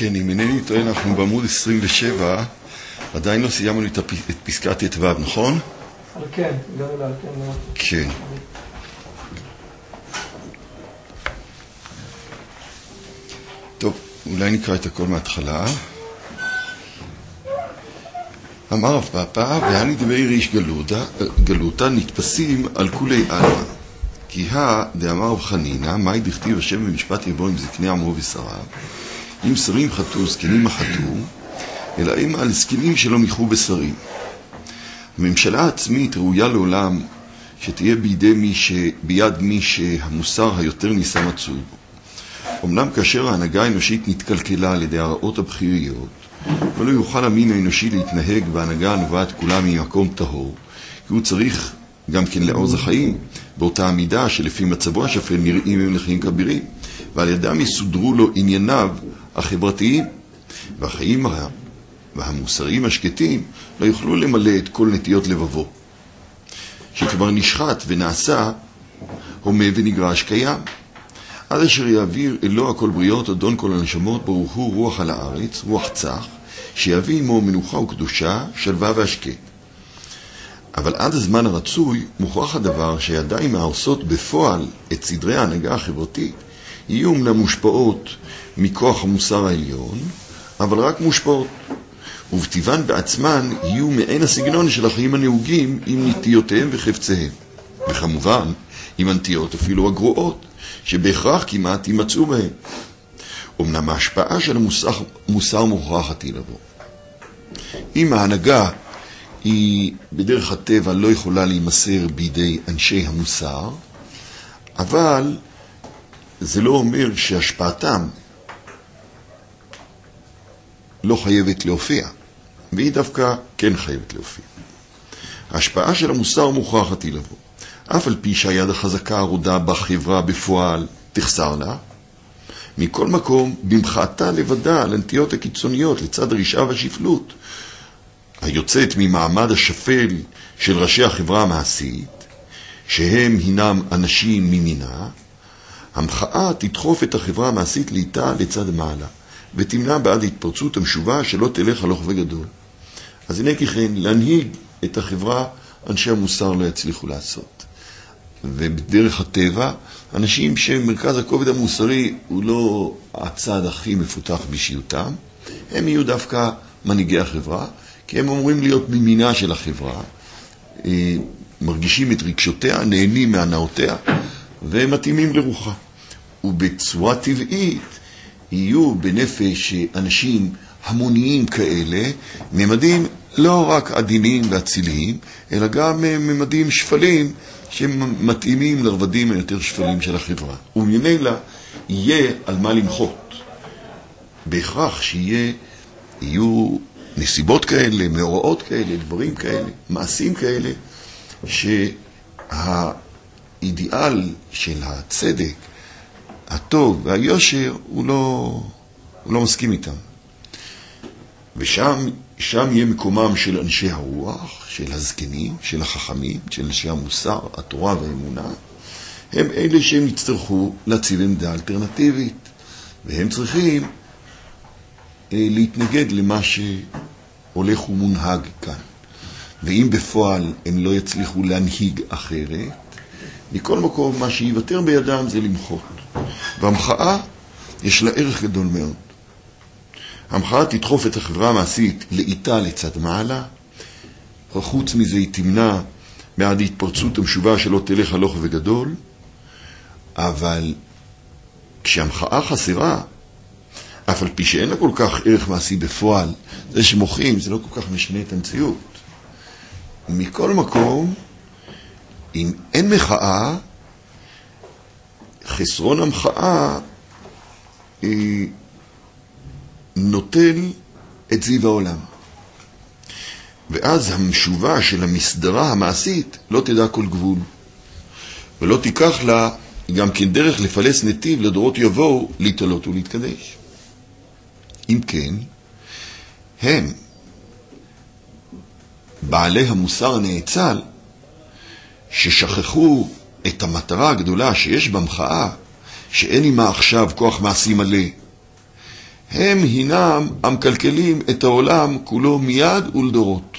כן, אם אינני טוען, אנחנו בעמוד 27, עדיין לא סיימנו את פסקת ט"ו, נכון? על כן, הגענו לעל כן. כן. טוב, אולי נקרא את הכל מההתחלה. אמר רב פאפא, והני דברי ריש גלותא נתפסים על כולי עלמא. כי דאמר רב חנינא, מאי דכתיב השם במשפט יבוא עם זקני עמו ושריו, אם שרים חטאו, זקנים מחטאו, אלא הם על זקנים שלא מיחו בשרים. הממשלה העצמית ראויה לעולם שתהיה ביד מי שהמוסר היותר ניסה מצוי בו. אמנם כאשר ההנהגה האנושית נתקלקלה על ידי הרעות הבחיריות, ולא יוכל המין האנושי להתנהג בהנהגה הנובעת כולה ממקום טהור, כי הוא צריך גם כן לעוז החיים, באותה המידה שלפי מצבו השפל נראים הם לחיים כבירים, ועל ידם יסודרו לו ענייניו החברתיים, והחיים והמוסריים השקטים לא יוכלו למלא את כל נטיות לבבו, שכבר נשחט ונעשה הומה ונגרש קיים. עד אשר יעביר אלוה הכל בריות, אדון כל הנשמות, ברוך הוא רוח על הארץ, רוח צח, שיביא עמו מנוחה וקדושה, שלווה והשקט. אבל עד הזמן הרצוי מוכרח הדבר שידיים העושות בפועל את סדרי ההנהגה החברתית יהיו אומנם מושפעות מכוח המוסר העליון, אבל רק מושפעות, ובטבען בעצמן יהיו מעין הסגנון של החיים הנהוגים עם נטיותיהם וחפציהם, וכמובן עם הנטיות אפילו הגרועות שבהכרח כמעט יימצאו בהם. אמנם ההשפעה של המוסר מוכרחת היא לבוא. אם ההנהגה היא בדרך הטבע לא יכולה להימסר בידי אנשי המוסר, אבל זה לא אומר שהשפעתם לא חייבת להופיע, והיא דווקא כן חייבת להופיע. ההשפעה של המוסר מוכרחת היא לבוא. אף על פי שהיד החזקה הרודה בחברה בפועל תחסר לה, מכל מקום במחאתה לבדה על הנטיות הקיצוניות לצד הרשעה והשפלות, היוצאת ממעמד השפל של ראשי החברה המעשית, שהם הינם אנשים ממינה, המחאה תדחוף את החברה המעשית לאיתה לצד מעלה, ותמנע בעד התפרצות המשובה שלא תלך הלוך וגדול. אז הנה ככן, להנהיג את החברה אנשי המוסר לא יצליחו לעשות. ובדרך הטבע, אנשים שמרכז הכובד המוסרי הוא לא הצד הכי מפותח באישיותם, הם יהיו דווקא מנהיגי החברה, כי הם אמורים להיות ממינה של החברה, מרגישים את רגשותיה, נהנים מהנאותיה, והם מתאימים לרוחה. ובצורה טבעית יהיו בנפש אנשים המוניים כאלה, ממדים לא רק עדינים ואציליים, אלא גם ממדים שפלים שמתאימים לרבדים היותר שפלים של החברה. וממילא יהיה על מה למחות. בהכרח שיהיו נסיבות כאלה, מאורעות כאלה, דברים כאלה, מעשים כאלה, שהאידיאל של הצדק, הטוב והיושר הוא לא מסכים איתם. ושם יהיה מקומם של אנשי הרוח, של הזקנים, של החכמים, של אנשי המוסר, התורה והאמונה. הם אלה שהם יצטרכו להציב עמדה אלטרנטיבית, והם צריכים להתנגד למה שהולך ומונהג כאן. ואם בפועל הם לא יצליחו להנהיג אחרת, מכל מקום מה שיוותר בידם זה למחות. והמחאה יש לה ערך גדול מאוד. המחאה תדחוף את החברה המעשית לאיתה לצד מעלה, חוץ מזה היא תמנע מעד התפרצות המשובה שלא תלך הלוך וגדול, אבל כשהמחאה חסרה, אף על פי שאין לה כל כך ערך מעשי בפועל, זה שמוחים, זה לא כל כך משנה את המציאות. מכל מקום, אם אין מחאה, חסרון המחאה נוטל את זיו העולם. ואז המשובה של המסדרה המעשית לא תדע כל גבול. ולא תיקח לה גם כן דרך לפלס נתיב לדורות יבואו להתעלות ולהתקדש. אם כן, הם, בעלי המוסר הנאצל, ששכחו את המטרה הגדולה שיש במחאה, שאין עמה עכשיו כוח מעשי מלא, הם הינם המקלקלים את העולם כולו מיד ולדורות.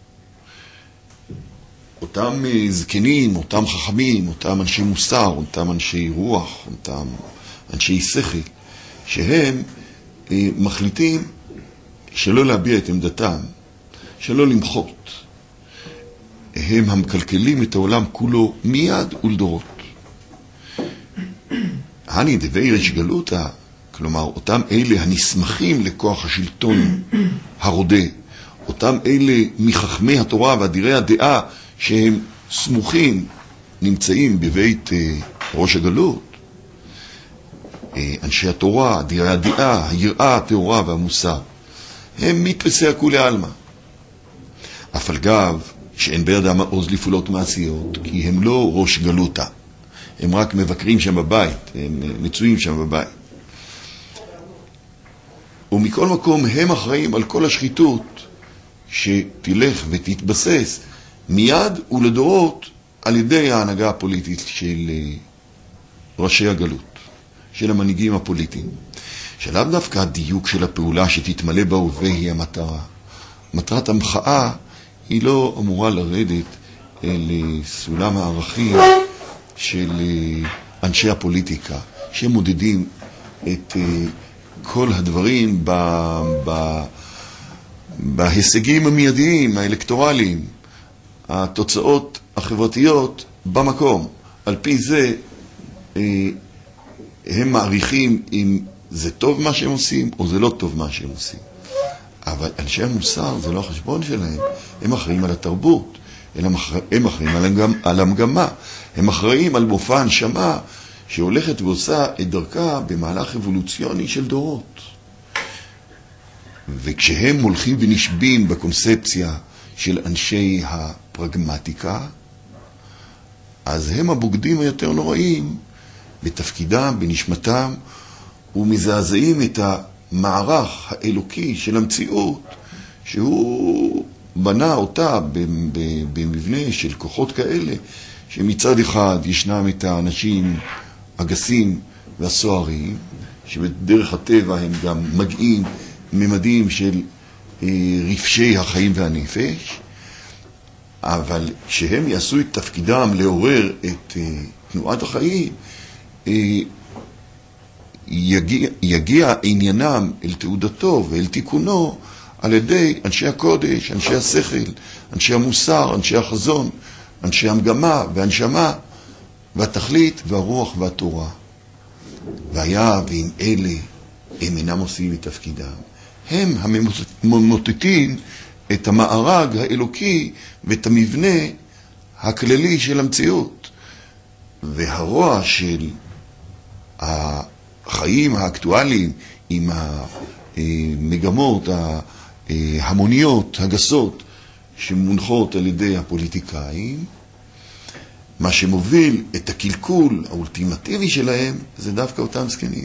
אותם זקנים, אותם חכמים, אותם אנשי מוסר, אותם אנשי רוח, אותם אנשי שכל, שהם מחליטים שלא להביע את עמדתם, שלא למחות. הם המקלקלים את העולם כולו מיד ולדורות. הני דבי ריש גלותא, כלומר אותם אלה הנסמכים לכוח השלטון הרודה, אותם אלה מחכמי התורה ואדירי הדעה שהם סמוכים, נמצאים בבית ראש הגלות, אנשי התורה, אדירי הדעה, היראה, התורה והמוסר, הם מתפסי הכולי עלמא. אף על גב שאין בידם עוז לפעולות מעשיות, כי הם לא ראש גלותא, הם רק מבקרים שם בבית, הם מצויים שם בבית. ומכל מקום הם אחראים על כל השחיתות שתלך ותתבסס מיד ולדורות על ידי ההנהגה הפוליטית של ראשי הגלות, של המנהיגים הפוליטיים. שלאו דווקא הדיוק של הפעולה שתתמלא בהווה היא המטרה. מטרת המחאה היא לא אמורה לרדת לסולם הערכים של אנשי הפוליטיקה, שמודדים את כל הדברים בהישגים המיידיים, האלקטורליים, התוצאות החברתיות במקום. על פי זה הם מעריכים אם זה טוב מה שהם עושים או זה לא טוב מה שהם עושים. אבל אנשי המוסר זה לא החשבון שלהם, הם אחראים על התרבות, הם אחראים על המגמה, הם אחראים על מופע הנשמה שהולכת ועושה את דרכה במהלך אבולוציוני של דורות. וכשהם הולכים ונשבים בקונספציה של אנשי הפרגמטיקה, אז הם הבוגדים היותר נוראים בתפקידם, בנשמתם, ומזעזעים את המערך האלוקי של המציאות, שהוא בנה אותה במבנה של כוחות כאלה, שמצד אחד ישנם את האנשים הגסים והסוערים, שבדרך הטבע הם גם מגיעים ממדים של רפשי החיים והנפש, אבל כשהם יעשו את תפקידם לעורר את תנועת החיים, יגיע עניינם אל תעודתו ואל תיקונו על ידי אנשי הקודש, אנשי השכל, אנשי המוסר, אנשי החזון, אנשי המגמה והנשמה והתכלית והרוח והתורה. והיה ואם אלה הם אינם עושים את תפקידם, הם הממוטטים את המארג האלוקי ואת המבנה הכללי של המציאות. והרוע של החיים האקטואליים עם המגמות ההמוניות הגסות שמונחות על ידי הפוליטיקאים, מה שמוביל את הקלקול האולטימטיבי שלהם זה דווקא אותם זקנים.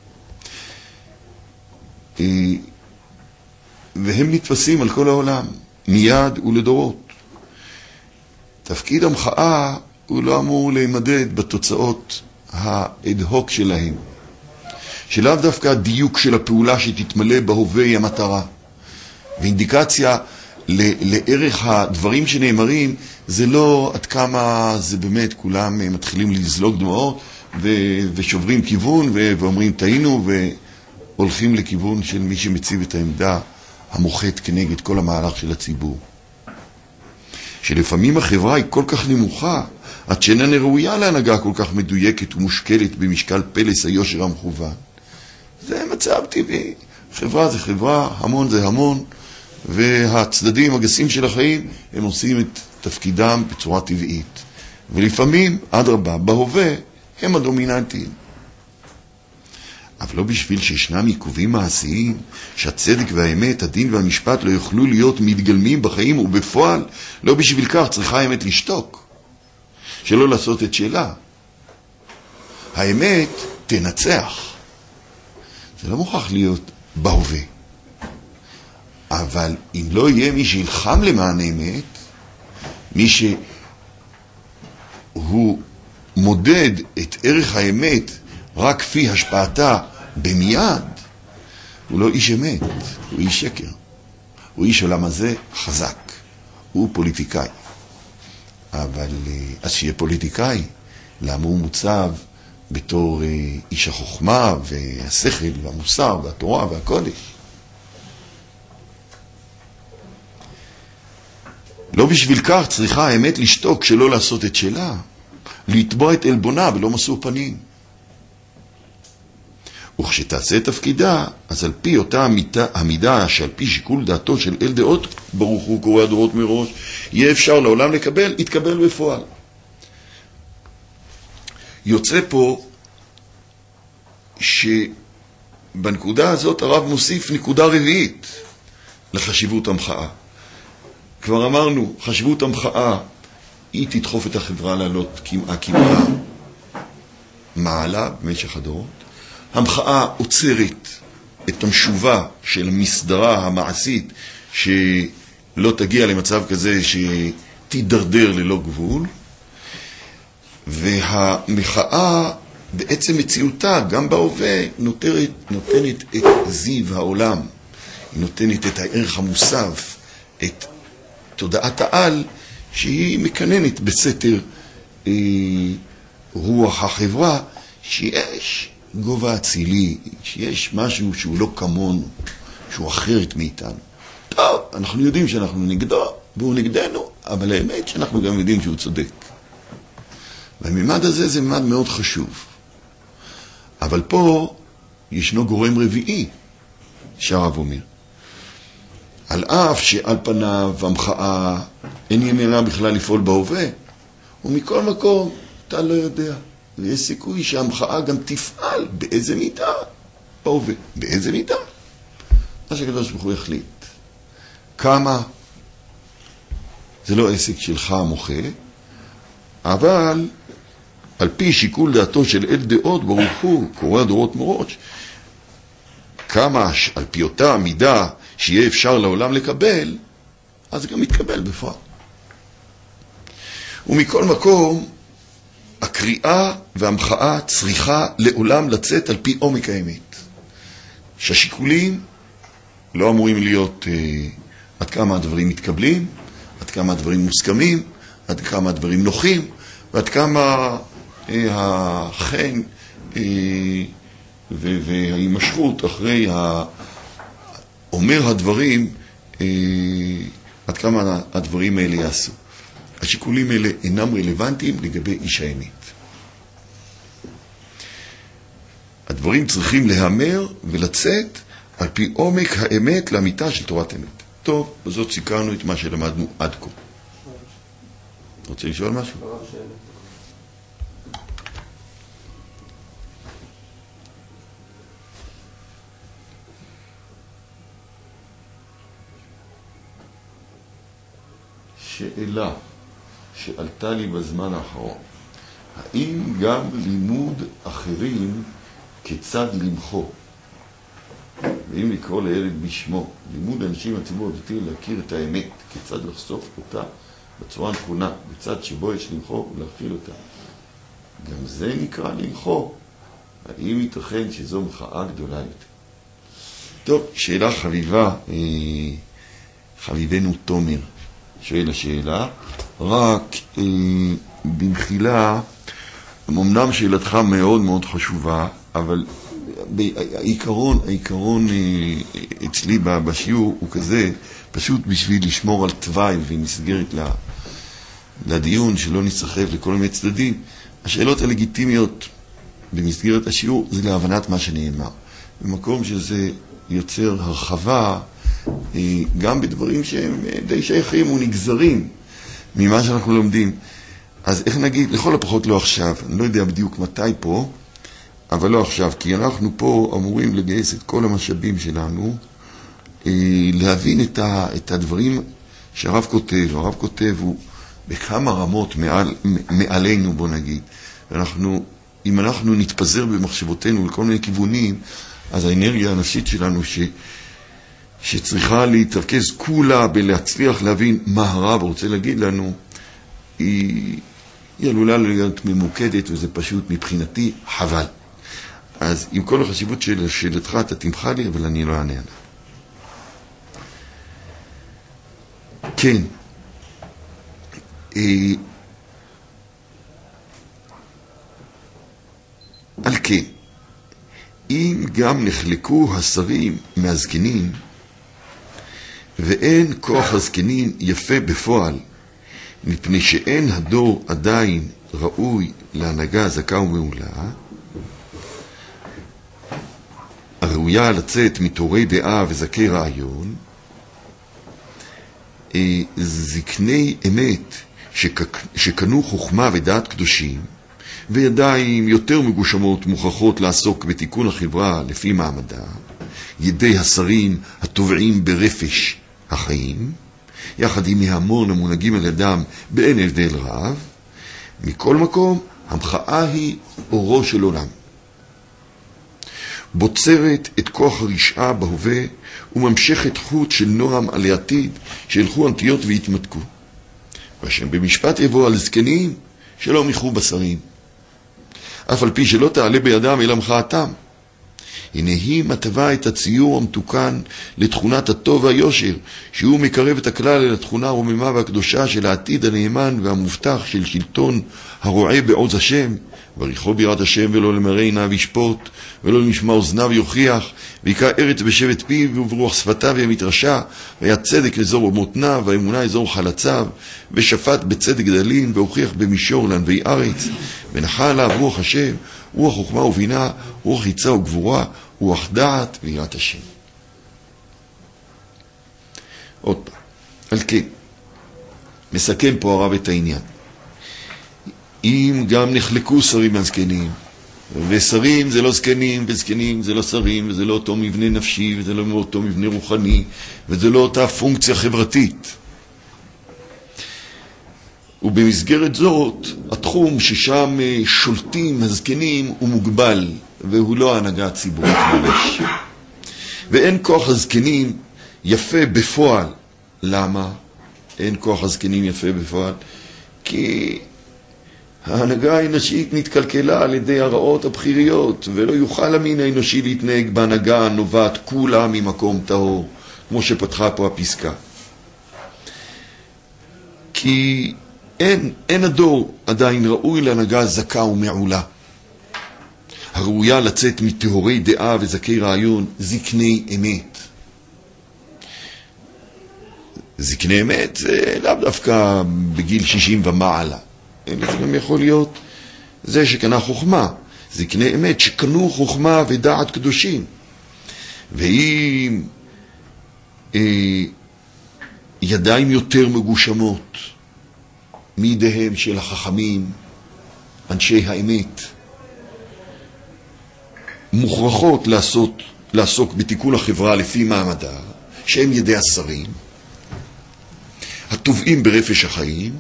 והם נתפסים על כל העולם, מיד ולדורות. תפקיד המחאה הוא לא אמור להימדד בתוצאות האד-הוק שלהם, שלאו דווקא הדיוק של הפעולה שתתמלא בהווה היא המטרה. ואינדיקציה לערך הדברים שנאמרים זה לא עד כמה זה באמת כולם מתחילים לזלוג דמעות ושוברים כיוון ואומרים טעינו והולכים לכיוון של מי שמציב את העמדה המוחת כנגד כל המהלך של הציבור. שלפעמים החברה היא כל כך נמוכה עד שאיננה ראויה להנהגה כל כך מדויקת ומושקלת במשקל פלס היושר המכוון. זה מצב טבעי. חברה זה חברה, המון זה המון, והצדדים הגסים של החיים הם עושים את תפקידם בצורה טבעית. ולפעמים, עד רבה, בהווה הם הדומיננטיים. אבל לא בשביל שישנם עיכובים מעשיים, שהצדק והאמת, הדין והמשפט לא יוכלו להיות מתגלמים בחיים ובפועל, לא בשביל כך צריכה האמת לשתוק, שלא לעשות את שלה. האמת תנצח. זה לא מוכרח להיות בהווה. אבל אם לא יהיה מי שילחם למען האמת, מי שהוא מודד את ערך האמת רק כפי השפעתה במיד, הוא לא איש אמת, הוא איש שקר. הוא איש עולם הזה חזק. הוא פוליטיקאי. אבל אז שיהיה פוליטיקאי, למה הוא מוצב בתור איש החוכמה והשכל והמוסר והתורה והקודש? לא בשביל כך צריכה האמת לשתוק שלא לעשות את שלה, לתבוע את אלבונה ולא משוא פנים. וכשתעשה את תפקידה, אז על פי אותה המידה שעל פי שיקול דעתו של אל דעות ברוך הוא קורא הדורות מראש, יהיה אפשר לעולם לקבל, יתקבל בפועל. יוצא פה שבנקודה הזאת הרב מוסיף נקודה רביעית לחשיבות המחאה. כבר אמרנו, חשיבות המחאה היא תדחוף את החברה לעלות כמעט מעלה במשך הדורות. המחאה עוצרת את המשובה של המסדרה המעשית שלא תגיע למצב כזה שתידרדר ללא גבול, והמחאה בעצם מציאותה גם בהווה נותנת את זיו העולם, היא נותנת את הערך המוסף, את תודעת העל שהיא מקננת בסתר רוח החברה, שיש גובה אצילי, שיש משהו שהוא לא כמונו, שהוא אחרת מאיתנו. טוב, אנחנו יודעים שאנחנו נגדו והוא נגדנו, אבל האמת שאנחנו גם יודעים שהוא צודק. והמימד הזה זה מימד מאוד חשוב. אבל פה ישנו גורם רביעי, שהרב אומר. על אף שעל פניו המחאה אין עניינה בכלל לפעול בהווה, ומכל מקום אתה לא יודע. ויש סיכוי שהמחאה גם תפעל באיזה מידה בהווה. באיזה מידה? מה שהקדוש ברוך הוא יחליט. כמה זה לא עסק שלך המוחה, אבל על פי שיקול דעתו של אל דעות ברוך הוא קורא הדורות מראש, כמה על פי אותה מידה שיהיה אפשר לעולם לקבל, אז גם יתקבל בפועל. ומכל מקום, הקריאה והמחאה צריכה לעולם לצאת על פי עומק האמת. שהשיקולים לא אמורים להיות עד כמה הדברים מתקבלים, עד כמה הדברים מוסכמים, עד כמה הדברים נוחים, ועד כמה החן וההימשכות אחרי אומר הדברים, עד כמה הדברים האלה יעשו. השיקולים האלה אינם רלוונטיים לגבי איש האמת. הדברים צריכים להיאמר ולצאת על פי עומק האמת לאמיתה של תורת אמת. טוב, בזאת סיכרנו את מה שלמדנו עד כה. רוצה לשאול משהו? שאלה שעלתה לי בזמן האחרון, האם גם לימוד אחרים כיצד למחוא, ואם לקרוא לילד בשמו, לימוד אנשים הציבור הדתי להכיר את האמת, כיצד לחשוף אותה בצורה הנכונה, בצד שבו יש למחוא ולהכיל אותה, גם זה נקרא למחוא? האם ייתכן שזו מחאה גדולה יותר? טוב, שאלה חביבה, חביבנו תומר שואל השאלה, רק במחילה, אמנם שאלתך מאוד מאוד חשובה, אבל העיקרון אצלי בשיעור הוא כזה, פשוט בשביל לשמור על תוואי ומסגרת לדיון, שלא נסחף לכל מיני צדדים. השאלות הלגיטימיות במסגרת השיעור זה להבנת מה שנאמר. במקום שזה יוצר הרחבה, גם בדברים שהם די שייכים ונגזרים ממה שאנחנו לומדים. אז איך נגיד, לכל הפחות לא עכשיו, אני לא יודע בדיוק מתי פה, אבל לא עכשיו, כי אנחנו פה אמורים לגייס את כל המשאבים שלנו, להבין את הדברים שהרב כותב. הרב כותב הוא בכמה רמות מעלינו, בוא נגיד. אם אנחנו נתפזר במחשבותינו לכל מיני כיוונים, אז האנרגיה הנפשית שלנו שצריכה להתרכז כולה בלהצליח להבין מה הרב רוצה להגיד לנו, היא עלולה להיות ממוקדת, וזה פשוט מבחינתי חבל. אז עם כל החשיבות של שאלתך אתה תמחה לי, אבל אני לא אענה עליה. כן. על כן, אם גם נחלקו השרים מהזקנים, ואין כוח הזקנים יפה בפועל, מפני שאין הדור עדיין ראוי להנהגה זכה ומעולה, הראויה לצאת מתורי דעה וזכי רעיון, זקני אמת שקנו חוכמה ודעת קדושים, וידיים יותר מגושמות מוכרחות לעסוק בתיקון החברה לפי מעמדה, ידי השרים הטובעים ברפש החיים, יחד עם ההמון המונהגים על ידם באין הבדל רב. מכל מקום, המחאה היא אורו של עולם. בוצרת את כוח הרשעה בהווה וממשכת חוט של נועם על העתיד שילכו אנטיות והתמתקו. והשם במשפט יבוא על זקנים שלא מיחו בשרים, אף על פי שלא תעלה בידם אלא מחאתם. הנה היא מטבע את הציור המתוקן לתכונת הטוב והיושר, שהוא מקרב את הכלל אל התכונה הרוממה והקדושה של העתיד הנאמן והמובטח של שלטון הרועה בעוז השם, בריחו בירת השם ולא למראה עיניו ישפוט, ולא למשמע אוזניו יוכיח, ויקרא ארץ בשבט פיו וברוח שפתיו ימתרשע, והיה צדק לזור במותניו, והאמונה אזור חלציו, ושפט בצדק גדלים, והוכיח במישור לענבי ארץ, ונחל עליו רוח השם, רוח חוכמה ובינה, רוח חיצה וגבורה, רוח דעת ויראת השם. עוד פעם, על כן, מסכם פה הרב את העניין. אם גם נחלקו שרים מהזקנים, ושרים זה לא זקנים, וזקנים זה לא שרים, וזה לא אותו מבנה נפשי, וזה לא אותו מבנה רוחני, וזה לא אותה פונקציה חברתית. ובמסגרת זאת, התחום ששם שולטים הזקנים הוא מוגבל, והוא לא ההנהגה הציבורית ממש. ואין כוח הזקנים יפה בפועל. למה? אין כוח הזקנים יפה בפועל? כי ההנהגה האנושית נתקלקלה על ידי הרעות הבחיריות, ולא יוכל המין האנושי להתנהג בהנהגה הנובעת כולה ממקום טהור, כמו שפתחה פה הפסקה. כי אין הדור עדיין ראוי להנהגה זכה ומעולה, הראויה לצאת מטהורי דעה וזכי רעיון, זקני אמת. זקני אמת זה לאו דווקא בגיל 60 ומעלה, אלא זה גם יכול להיות זה שקנה חוכמה, זקני אמת שקנו חוכמה ודעת קדושים. ואם ידיים יותר מגושמות מידיהם של החכמים, אנשי האמת, מוכרחות לעסוק בתיקון החברה לפי מעמדה, שהם ידי השרים, הטובעים ברפש החיים,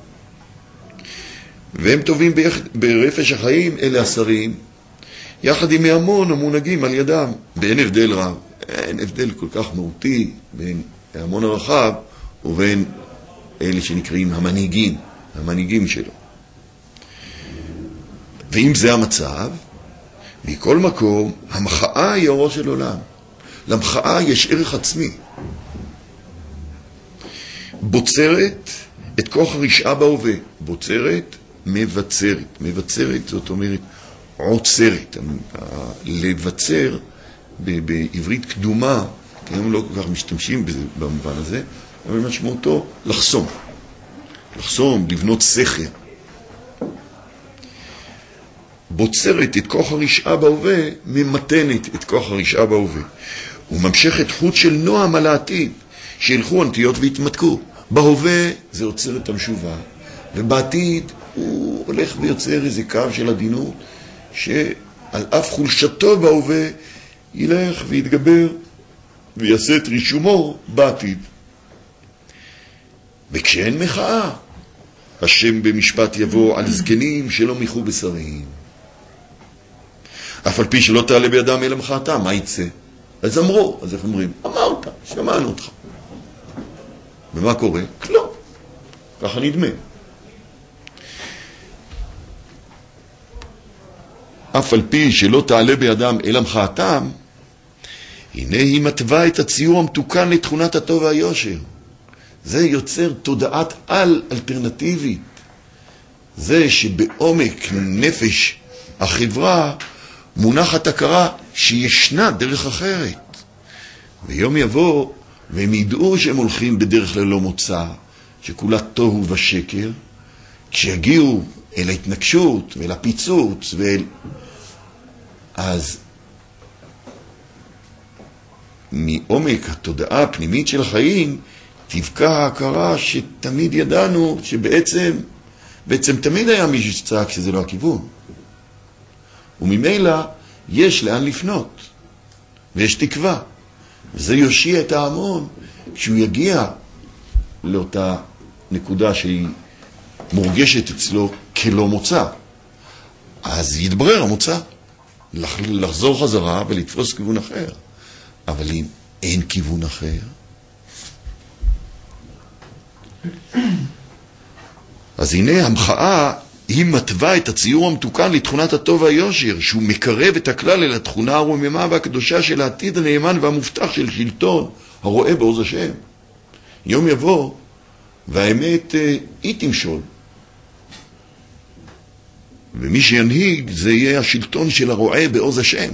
והם טובים ברפש החיים, אלה השרים, יחד עם ההמון המונהגים על ידם, באין הבדל רב. אין הבדל כל כך מהותי בין ההמון הרחב ובין אלה שנקראים המנהיגים שלו. ואם זה המצב, מכל מקום, המחאה היא אורו של עולם. למחאה יש ערך עצמי. בוצרת את כוח הרשעה בהווה. בוצרת מבצרת. מבצרת זאת אומרת עוצרת. לבצר בעברית קדומה, כי הם לא כל כך משתמשים במובן הזה, אבל משמעותו לחסום. לחסום, לבנות סכר. בוצרת את כוח הרשעה בהווה, ממתנת את כוח הרשעה בהווה. וממשכת חוט של נועם על העתיד, שילכו אנטיות והתמתקו. בהווה זה עוצר את המשובה, ובעתיד הוא הולך ויוצר איזה קו של עדינות, שעל אף חולשתו בהווה ילך ויתגבר ויעשה את רישומו בעתיד. וכשאין מחאה, השם במשפט יבוא על זקנים שלא מיחו בשרים. אף על פי שלא תעלה בידם אלא מחאתם, מה יצא? אז אמרו, אז איך אומרים? אמרת, שמענו אותך. ומה קורה? כלום. ככה נדמה. אף על פי שלא תעלה בידם אלא מחאתם, הנה היא מטבע את הציור המתוקן לתכונת הטוב והיושר. זה יוצר תודעת על אלטרנטיבית. זה שבעומק נפש החברה מונחת הכרה שישנה דרך אחרת. ויום יבוא והם ידעו שהם הולכים בדרך ללא מוצא, שכולה תוהו ושקר, כשיגיעו אל ההתנגשות ואל הפיצוץ אז מעומק התודעה הפנימית של החיים תבקע ההכרה שתמיד ידענו שבעצם תמיד היה מישהו שצעק שזה לא הכיוון. וממילא יש לאן לפנות ויש תקווה. וזה יושיע את ההמון כשהוא יגיע לאותה נקודה שהיא מורגשת אצלו כלא מוצא. אז יתברר המוצא, לחזור חזרה ולתפוס כיוון אחר. אבל אם אין כיוון אחר, אז הנה המחאה היא מטבע את הציור המתוקן לתכונת הטוב והיושר, שהוא מקרב את הכלל אל התכונה הרוממה והקדושה של העתיד הנאמן והמובטח של שלטון הרואה בעוז השם. יום יבוא והאמת היא תמשול, ומי שינהיג זה יהיה השלטון של הרואה בעוז השם.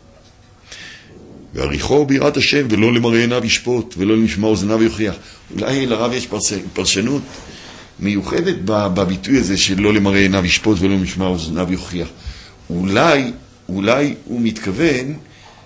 ועריכו ביראת השם, ולא למראה עיניו ישפוט, ולא למשמע אוזניו יוכיח. אולי לרב יש פרשנות מיוחדת בביטוי הזה של לא למראה עיניו ישפוט ולא למשמע אוזניו יוכיח. אולי הוא מתכוון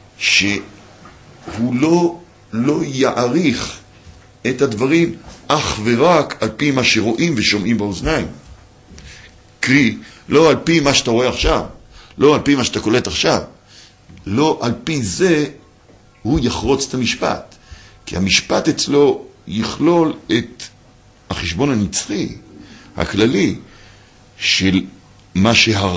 שהוא לא יעריך את הדברים אך ורק על פי מה שרואים ושומעים באוזניים. קרי, לא על פי מה שאתה רואה עכשיו, לא על פי מה שאתה קולט עכשיו, לא על פי זה הוא יחרוץ את המשפט. כי המשפט אצלו יכלול את החשבון הנצחי, הכללי, של מה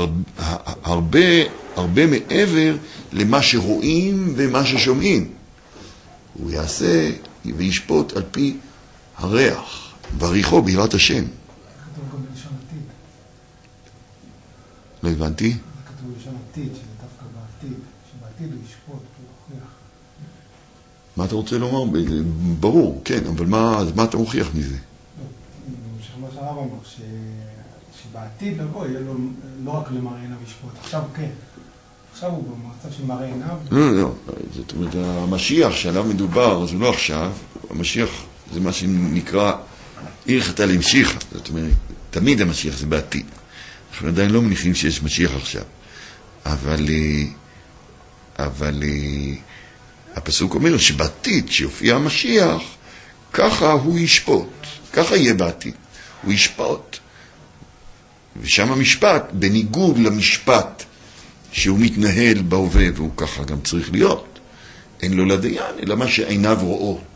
הרבה מעבר למה שרואים ומה ששומעים. הוא יעשה וישפוט על פי הריח, ועריכו ביראת השם. כתוב גם בלשון עתיד. לא הבנתי? כתוב בלשון עתיד, שזה דווקא בעתיד, שבעתיד הוא ישפוט, הוא יוכיח. מה אתה רוצה לומר? ברור, כן, אבל מה אתה מוכיח מזה? מה שהרב אמר, שבעתיד לבוא יהיה לו לא רק למראה עיניו ישפוט, עכשיו כן. עכשיו הוא במצב של מראה עיניו. לא, זאת אומרת, המשיח שעליו מדובר, זה לא עכשיו, המשיח זה מה שנקרא הלכתא להמשיכא, זאת אומרת, תמיד המשיח זה בעתיד. אנחנו עדיין לא מניחים שיש משיח עכשיו. אבל הפסוק אומר שבעתיד שיופיע המשיח, ככה הוא ישפוט, ככה יהיה בעתיד, הוא ישפוט. ושם המשפט, בניגוד למשפט שהוא מתנהל בהווה, והוא ככה גם צריך להיות, אין לו לדיין, אלא מה שעיניו רואות.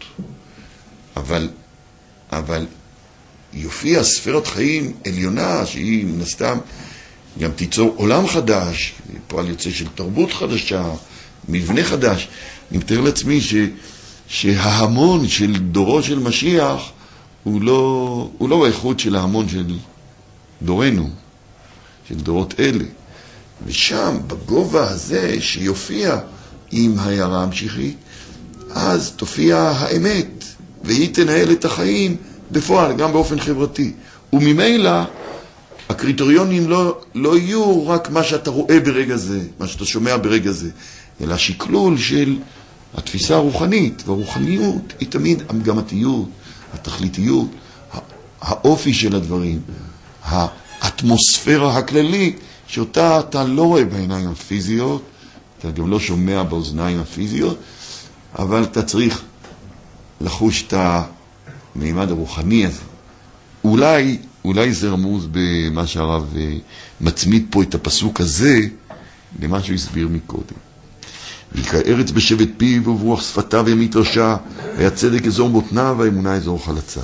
אבל יופיע ספירת חיים עליונה, שהיא מן הסתם גם תיצור עולם חדש, פועל יוצא של תרבות חדשה, מבנה חדש. אני מתאר לעצמי שההמון של דורו של משיח הוא לא באיכות של ההמון של דורנו, של דורות אלה. ושם, בגובה הזה שיופיע עם ההערה המשיחית, אז תופיע האמת, והיא תנהל את החיים בפועל, גם באופן חברתי. וממילא, הקריטריונים לא יהיו רק מה שאתה רואה ברגע זה, מה שאתה שומע ברגע זה, אלא שקלול של התפיסה הרוחנית, והרוחניות היא תמיד המגמתיות, התכליתיות, האופי של הדברים, האטמוספירה הכללית, שאותה אתה לא רואה בעיניים הפיזיות, אתה גם לא שומע באוזניים הפיזיות, אבל אתה צריך לחוש את המימד הרוחני הזה. אולי זה רמוז במה שהרב מצמיד פה את הפסוק הזה, למה שהוא הסביר מקודם. ויקרא ארץ בשבט פיו וברוח שפתיו ימית רשע, והצדק אזור בוטניו והאמונה אזור חלציו.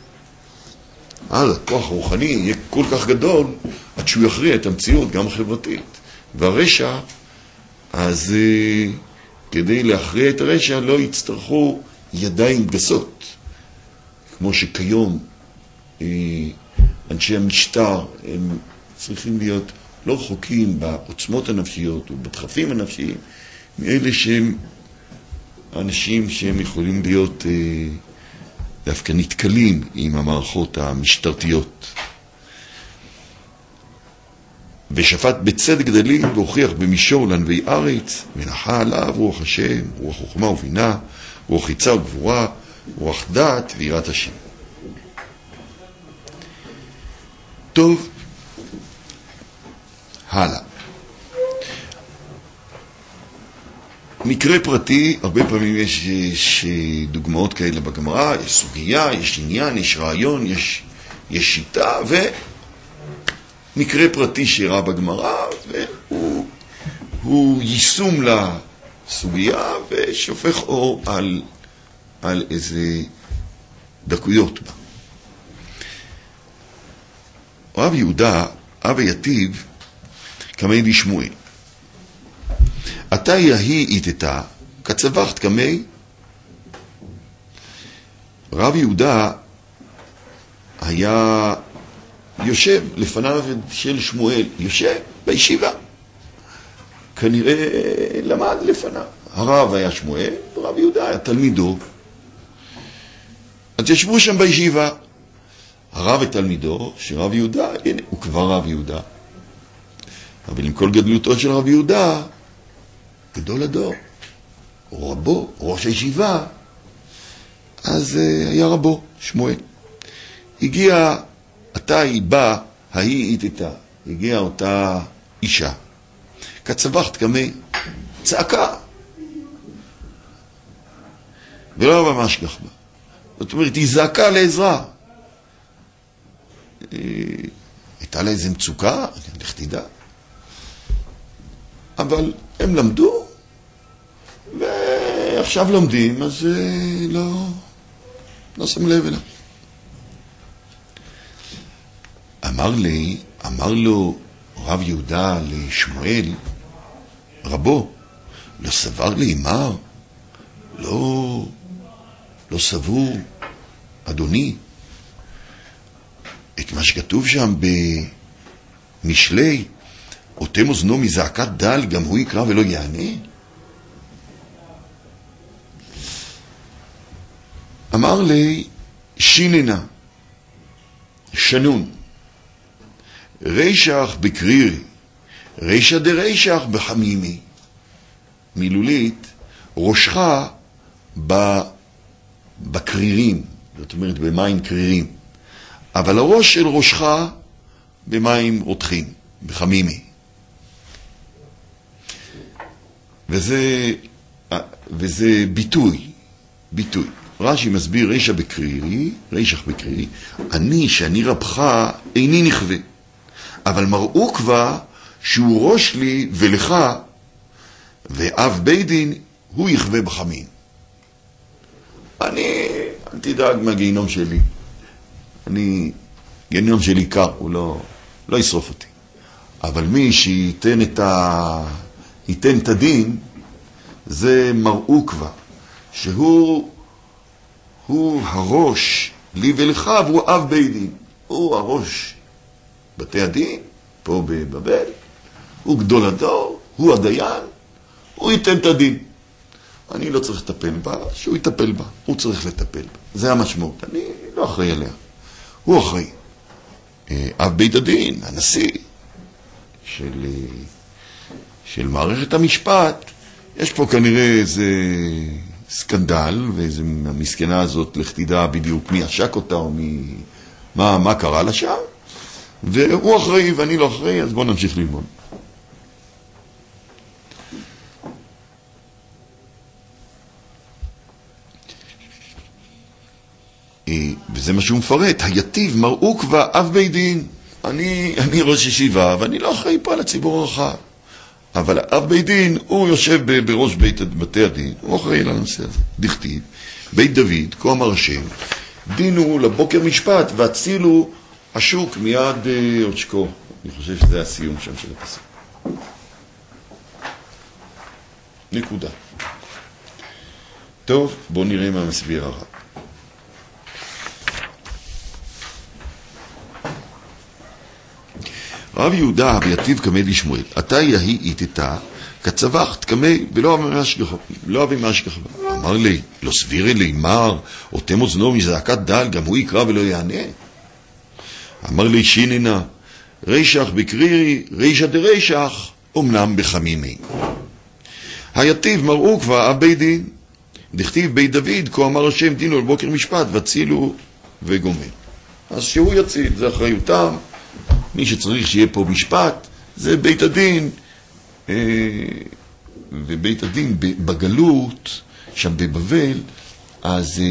אז הכוח הרוחני יהיה כל כך גדול עד שהוא יכריע את המציאות גם חברתית. והרשע, אז כדי להכריע את הרשע לא יצטרכו ידיים גסות, כמו שכיום אנשי המשטר הם צריכים להיות לא רחוקים בעוצמות הנפשיות ובדחפים הנפשיים, מאלה שהם האנשים שהם יכולים להיות דווקא נתקלים עם המערכות המשטרתיות. ושפט בצדק דלים והוכיח במישור לנבי ארץ, ונחה עליו רוח השם, רוח חוכמה ובינה, רוח חיצה וגבורה, רוח דעת ויראת השם. טוב, הלאה. מקרה פרטי, הרבה פעמים יש דוגמאות כאלה בגמרא, יש סוגיה, יש עניין, יש רעיון, יש שיטה, ומקרה פרטי שאירע בגמרא, והוא יישום לסוגיה ושופך אור על איזה דקויות בה. רב יהודה, אב יתיב, כמי דשמואל. אתה יהי איתתה, כצווחת כמי. רב יהודה היה יושב לפניו של שמואל, יושב בישיבה. כנראה למד לפניו. הרב היה שמואל, ורב יהודה היה תלמידו. אז ישבו שם בישיבה. הרב ותלמידו, שרב יהודה, הנה, הוא כבר רב יהודה. אבל עם כל גדלותו של רב יהודה, גדול הדור, או רבו, ראש הישיבה, אז היה רבו, שמואל. הגיע, אתה היא בא, ההיא איתתה, הגיעה אותה אישה. כצווחת כמי, צעקה. ולא ממש כך בה. זאת אומרת, היא זעקה לעזרה. הייתה לה איזו מצוקה, לך תדע. אבל הם למדו, ועכשיו לומדים, אז לא שם לב אליו. אמר לו רב יהודה לשמואל, רבו, לא סבר להימר, לא סבור, אדוני, את מה שכתוב שם במשלי, אותם אוזנו מזעקת דל, גם הוא יקרא ולא יענה? אמר לי, שיננה, שנון, רישך בקרירי, רישא דרישך בחמימי. מילולית, ראשך בקרירים, זאת אומרת במים קרירים, אבל הראש של ראשך במים רותחים, בחמימי. וזה ביטוי. רש"י מסביר רישא בקרירי, רישך בקרירי, שאני רבך איני נכווה, אבל מראו כבר שהוא ראש לי ולך, ואב בית דין הוא יכווה בחמין. אל תדאג מהגיהנום שלי. גיהנום שלי קר, הוא לא ישרוף אותי. אבל מי שייתן את הדין, זה מראו כבר, שהוא הראש לי ולך, והוא אב בית דין. הוא הראש בתי הדין, פה בבבל, הוא גדול הדור, הוא הדיין, הוא ייתן את הדין. אני לא צריך לטפל בה, שהוא יטפל בה, הוא צריך לטפל בה. זה המשמעות, אני לא אחראי עליה. הוא אחראי. אב בית הדין, הנשיא של מערכת המשפט, יש פה כנראה איזה סקנדל, ואיזה המסכנה הזאת, לך תדע בדיוק מי עשק אותה, או מה קרה לה שם, והוא אחראי ואני לא אחראי, אז בואו נמשיך ללמוד. וזה מה שהוא מפרט, היטיב מראו כבר אב בית דין. אני ראש ישיבה, ואני לא אחראי פה על הציבור הרחב. אבל אב בית דין, הוא יושב בראש בתי הדין, הוא אחראי לנושא הזה. דכתיב, בית דוד, כה אמר השם, דינו לבוקר משפט, והצילו השוק מיד עוד שקור. אני חושב שזה הסיום שם של הפסוק. נקודה. טוב, בואו נראה מה מסביר הרב. רב יהודה ויתיב קמא לשמואל, אתה יהי איתתה, כצווחת קמא ולא אבי מהשגחה. אמר לי, לא סבירי לי מר, אותם אוזנו מזעקת דל, גם הוא יקרא ולא יענה. אמר לי, שיננה, רישך בקרירי, רישא דרישך, אומנם בחמימי. היתיב מראו כבר אבי דין, דכתיב בית דוד, כה אמר השם דינו על בוקר משפט, והצילו וגומר. אז שהוא יציל, זה אחריותם, מי שצריך שיהיה פה משפט, זה בית הדין, ובית הדין בגלות, שם בבבל, אז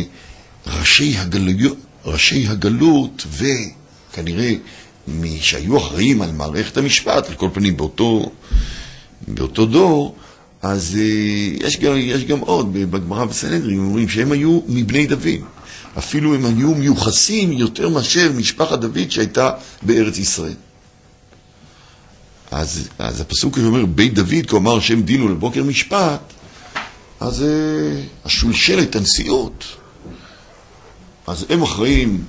ראשי הגלות, וכנראה מי שהיו אחראים על מערכת המשפט, על כל פנים באותו דור, אז יש גם עוד, בגמרא בסנהדרין, אומרים שהם היו מבני דוד. אפילו הם היו מיוחסים יותר מאשר משפחת דוד שהייתה בארץ ישראל. אז הפסוק שאומר, בית דוד, כה אמר השם דינו לבוקר משפט, אז השולשלת, הנשיאות, אז הם אחראים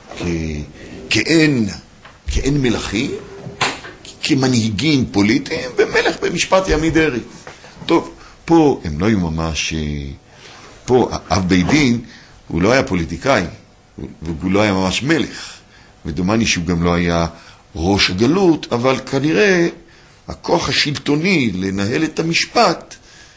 כאין מלכים, כמנהיגים פוליטיים, ומלך במשפט יעמיד ארץ. טוב, פה הם לא היו ממש, פה אב בית דין, הוא לא היה פוליטיקאי, והוא לא היה ממש מלך, ודומני שהוא גם לא היה ראש הגלות, אבל כנראה הכוח השלטוני לנהל את המשפט,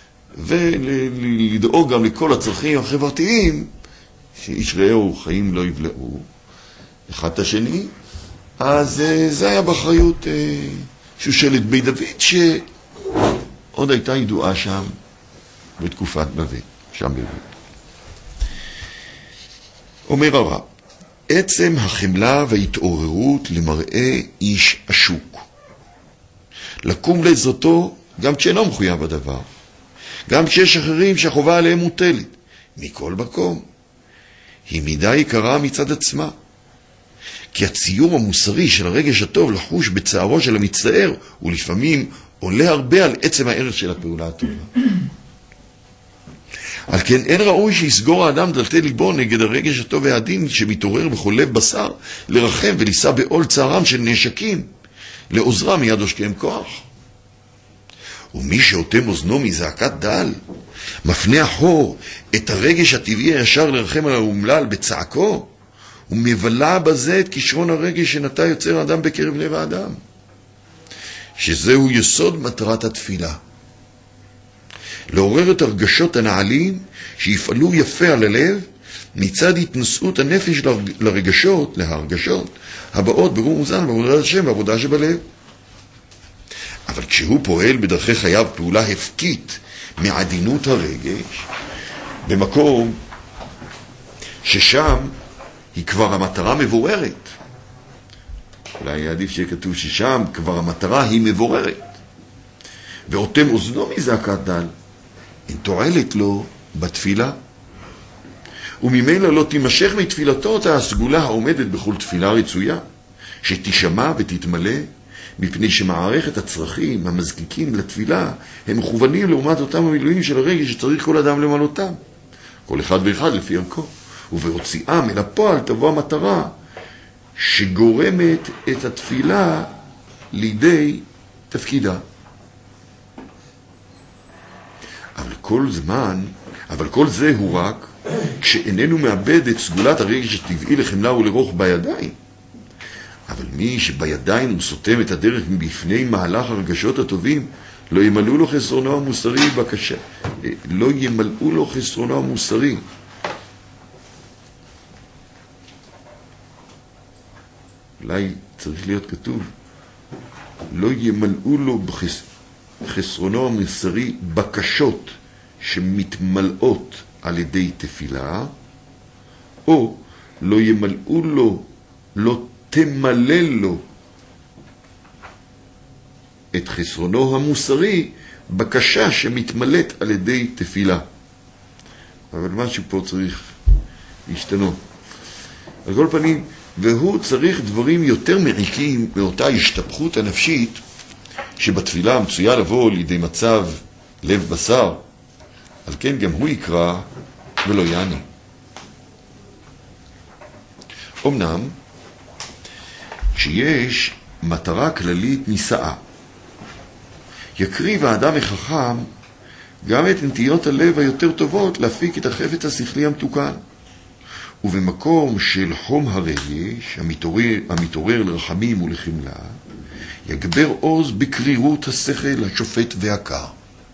ולדאוג גם לכל הצרכים החברתיים, שאיש רעהו חיים לא יבלעו אחד את השני, אז זה היה באחריות שושלת בית דוד, שעוד הייתה ידועה שם בתקופת בבל, שם בבל. אומר הרב, עצם החמלה וההתעוררות למראה איש השוק. לקום לעזרתו גם כשאינו מחויב בדבר. גם כשיש אחרים שהחובה עליהם מוטלת. מכל מקום. היא מידה יקרה מצד עצמה. כי הציור המוסרי של הרגש הטוב לחוש בצערו של המצטער, הוא לפעמים עולה הרבה על עצם הערך של הפעולה הטובה. על כן אין ראוי שיסגור האדם דלתי ליבו נגד הרגש הטוב והעדין שמתעורר בכל לב בשר, לרחם ולישא בעול צערם של נשקים, לעוזרם מיד הושקיהם כוח. ומי שאוטם אוזנו מזעקת דל, מפנה אחור את הרגש הטבעי הישר לרחם על האומלל בצעקו, ומבלה בזה את כישרון הרגש שנטע יוצר האדם בקרב לב האדם. שזהו יסוד מטרת התפילה. לעורר את הרגשות הנעלים שיפעלו יפה על הלב מצד התנשאות הנפש להרגשות הבאות ברור מוזן בעבודת השם ועבודה שבלב. אבל כשהוא פועל בדרכי חייו פעולה הפקית מעדינות הרגש, במקום ששם היא כבר המטרה מבוררת, אולי עדיף שיהיה כתוב ששם כבר המטרה היא מבוררת, ואותם אוזנו מזעקת דל, אין תועלת לו בתפילה, וממילא לא תימשך מתפילתו אותה הסגולה העומדת בכל תפילה רצויה, שתשמע ותתמלא, מפני שמערכת הצרכים המזקיקים לתפילה הם מכוונים לעומת אותם המילואים של הרגש שצריך כל אדם למלאותם, כל אחד ואחד לפי ערכו, ובהוציאם אל הפועל תבוא המטרה שגורמת את התפילה לידי תפקידה. אבל כל זה הוא רק כשאיננו מאבד את סגולת הרגש הטבעי לחמלה ולרוך בידיים. אבל מי שבידיים הוא סותם את הדרך מבפני מהלך הרגשות הטובים, לא ימלאו לו חסרונו המוסרי בקשה. לא ימלאו לו חסרונו המוסרי. אולי צריך להיות כתוב, לא ימלאו לו חסרונו המוסרי בקשות שמתמלאות על ידי תפילה, או לא ימלאו לו, לא תמלא לו את חסרונו המוסרי בקשה שמתמלאת על ידי תפילה. אבל משהו פה צריך להשתנות. על כל פנים, והוא צריך דברים יותר מעיקים מאותה השתפכות הנפשית שבתפילה מצויה לבוא לידי מצב לב בשר, על כן גם הוא יקרא ולא יענה. אמנם, כשיש מטרה כללית נישאה. יקריב האדם החכם גם את נטיות הלב היותר טובות להפיק את החפץ השכלי המתוקן. ובמקום של חום הרגש המתעורר לרחמים ולחמלה, יגבר עוז בקרירות השכל השופט והקר.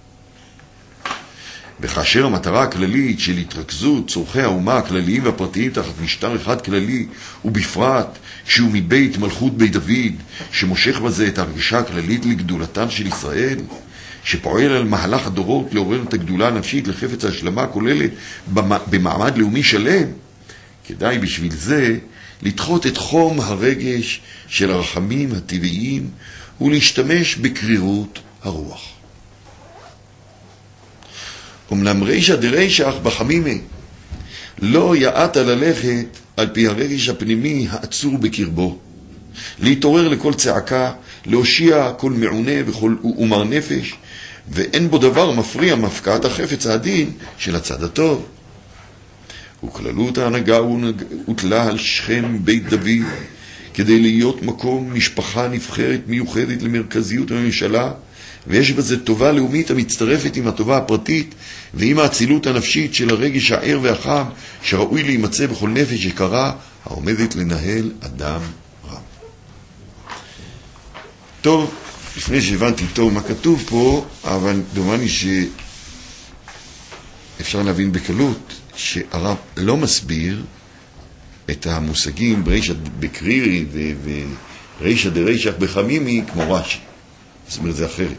וכאשר המטרה הכללית של התרכזות צורכי האומה הכלליים והפרטיים תחת משטר אחד כללי, ובפרט שהוא מבית מלכות בית דוד, שמושך בזה את ההרגשה הכללית לגדולתן של ישראל, שפועל על מהלך הדורות לעורר את הגדולה הנפשית לחפץ ההשלמה הכוללת במעמד לאומי שלם, כדאי בשביל זה לדחות את חום הרגש של הרחמים הטבעיים ולהשתמש בקרירות הרוח. אמנם רישא דרישך בחמימי לא יעט ללכת על פי הרגש הפנימי העצור בקרבו, להתעורר לכל צעקה, להושיע כל מעונה ומר נפש, ואין בו דבר מפריע מפקעת החפץ העדין של הצד הטוב. וכללות ההנהגה הוטלה על שכם בית דוד כדי להיות מקום משפחה נבחרת מיוחדת למרכזיות הממשלה, ויש בזה טובה לאומית המצטרפת עם הטובה הפרטית ועם האצילות הנפשית של הרגש הער והחם שראוי להימצא בכל נפש יקרה העומדת לנהל אדם רם. טוב, לפני שהבנתי טוב מה כתוב פה, אבל דומני שאפשר להבין בקלות שהרב לא מסביר את המושגים ברישא בקרירי ורישא דרישך בחמימי כמו רש"י. זאת אומרת, זה אחרת.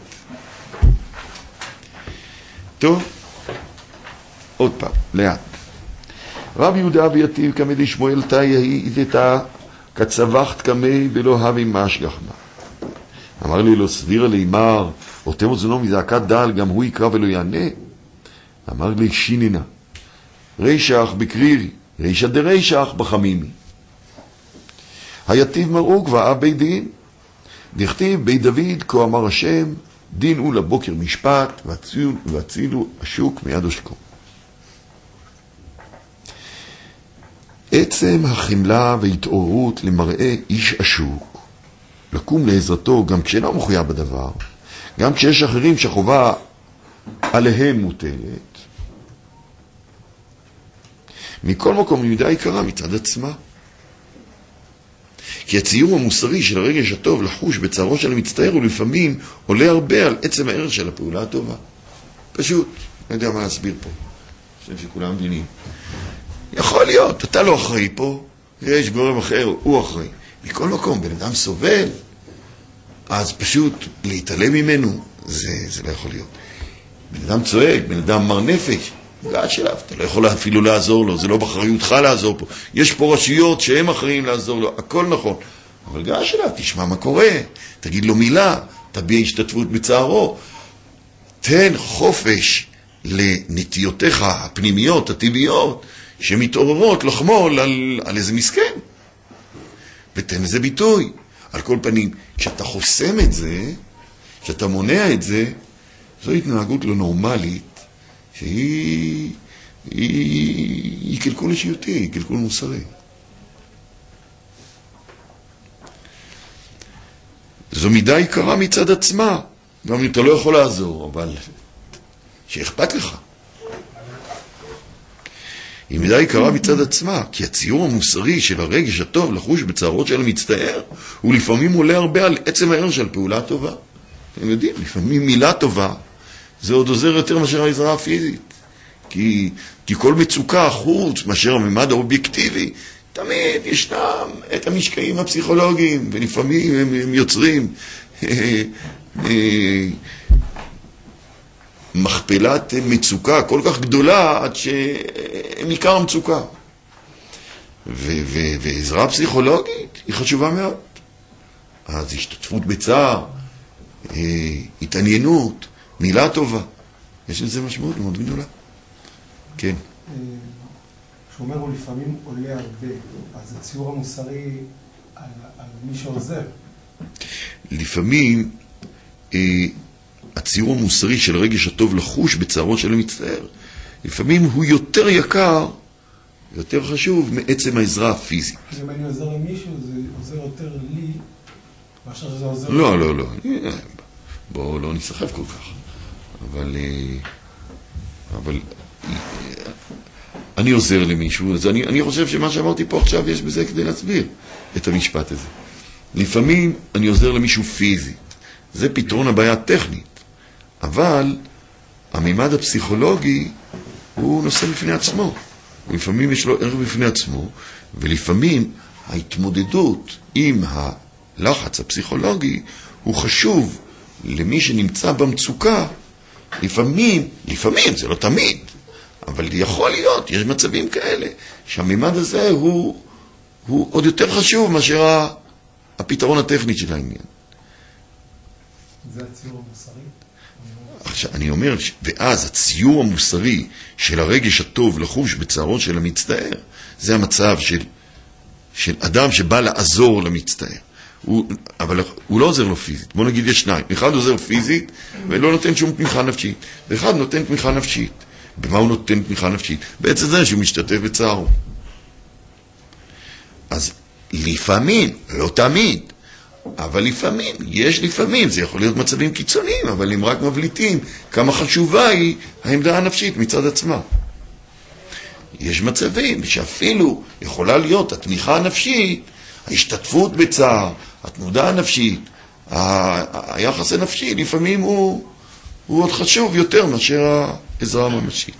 טוב, עוד פעם, לאט. רב יהודה ויתיב כמי דשמואל תאי איזתה כצווחת כמי ולא הבי משגחמה. אמר לי לא סביר לימר, אותם אוזנו מזעקת דל, גם הוא יקרא ולא יענה. אמר לי שיננה, רישך בקרירי, רישא דרישך בחמימי. היתיב מראו גבעה בית דין, דכתיב בית דוד כה אמר השם, דין הוא לבוקר משפט, והצילו השוק מיד עושקו. עצם החמלה והתעוררות למראה איש השוק, לקום לעזרתו גם כשאינו מחויב בדבר, גם כשיש אחרים שחובה עליהם מוטלת, מכל מקום מידה יקרה מצד עצמה. כי הציור המוסרי של הרגש הטוב לחוש בצערו של המצטער הוא לפעמים עולה הרבה על עצם הערך של הפעולה הטובה. פשוט, לא יודע מה להסביר פה. אני חושב שכולם מבינים. יכול להיות, אתה לא אחראי פה, יש גורם אחר, הוא אחראי. מכל מקום, בן אדם סובל, אז פשוט להתעלם ממנו, זה לא יכול להיות. בן אדם צועק, בן אדם מר נפש, גאט שלב, אתה לא יכול אפילו לעזור לו, זה לא באחריותך לעזור פה. יש פה רשויות שהם אחראים לעזור לו, הכל נכון. אבל גאט שלב, תשמע מה קורה, תגיד לו מילה, תביע השתתפות בצערו. תן חופש לנטיותיך הפנימיות, הטבעיות, שמתעוררות לחמול על איזה מסכן. ותן לזה ביטוי. על כל פנים, כשאתה חוסם את זה, כשאתה מונע את זה, זו התנהגות לא נורמלית, שהיא קלקול אישיותי, היא קלקול מוסרי. זו מידה יקרה מצד עצמה, גם אם אתה לא יכול לעזור, אבל שאכפת לך. היא מידה יקרה מצד עצמה, כי הציור המוסרי של הרגש הטוב לחוש בצערות של המצטער, הוא לפעמים עולה הרבה על עצם הערך של פעולה טובה. אתם יודעים, לפעמים מילה טובה, זה עוד עוזר יותר מאשר העזרה הפיזית. כי כל מצוקה חוץ מאשר הממד האובייקטיבי, תמיד ישנם את המשקעים הפסיכולוגיים, ולפעמים הם יוצרים מכפלת מצוקה כל כך גדולה עד שהם עיקר המצוקה. ועזרה פסיכולוגית היא חשובה מאוד. אז השתתפות בצער, התעניינות, מילה טובה, יש לזה משמעות מאוד גדולה. כן. כשאומר הוא לפעמים עולה הרבה, אז הציור המוסרי על מי שעוזר. לפעמים הציור המוסרי של הרגש הטוב לחוש בצערות של המצטער, לפעמים הוא יותר יקר, יותר חשוב מעצם העזרה הפיזית. אם אני עוזר למישהו, זה עוזר יותר לי מאשר שזה עוזר. לא. בואו לא נסחף כל כך. אבל אני עוזר למישהו, אז אני חושב שמה שאמרתי פה עכשיו יש בזה כדי להסביר את המשפט הזה. לפעמים אני עוזר למישהו פיזית, זה פתרון הבעיה הטכנית, אבל הממד הפסיכולוגי הוא נושא בפני עצמו, לפעמים יש לו ערך בפני עצמו, ולפעמים ההתמודדות עם הלחץ הפסיכולוגי הוא חשוב למי שנמצא במצוקה. לפעמים, זה לא תמיד, אבל יכול להיות, יש מצבים כאלה, שהממד הזה הוא עוד יותר חשוב מאשר הפתרון הטכני של העניין. זה הציור המוסרי? עכשיו, אני אומר, ואז הציור המוסרי של הרגש הטוב לחוש בצערו של המצטער, זה המצב של אדם שבא לעזור למצטער. אבל הוא לא עוזר לו פיזית. בוא נגיד יש שניים. אחד עוזר פיזית ולא נותן שום תמיכה נפשית. ואחד נותן תמיכה נפשית. במה הוא נותן תמיכה נפשית? בעצם זה שהוא משתתף בצערו. אז לפעמים, לא תמיד, אבל לפעמים, זה יכול להיות מצבים קיצוניים, אבל הם רק מבליטים כמה חשובה היא העמדה הנפשית מצד עצמה. יש מצבים שאפילו יכולה להיות התמיכה הנפשית, ההשתתפות בצער, התנודה הנפשית, היחס הנפשי, לפעמים הוא עוד חשוב יותר מאשר העזרה הממשית.